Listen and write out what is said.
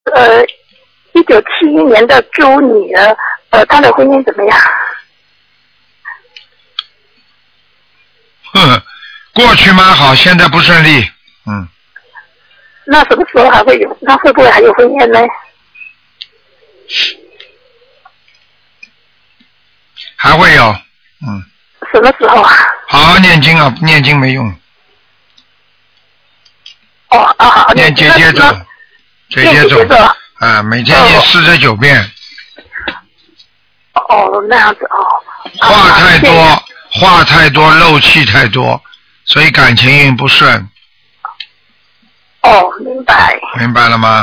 1971年的猪女儿，她的婚姻怎么样？ 过去蛮好，现在不顺利。 那什么时候还会有？那会不会还有婚姻呢？ 还会有。 什么时候啊？ 好好念经啊，念经没用。 好， 念姐姐咒，姐姐咒啊，每天念49遍。 那样子话太多，漏气太多，所以感情运不顺。 明白。 明白了吗？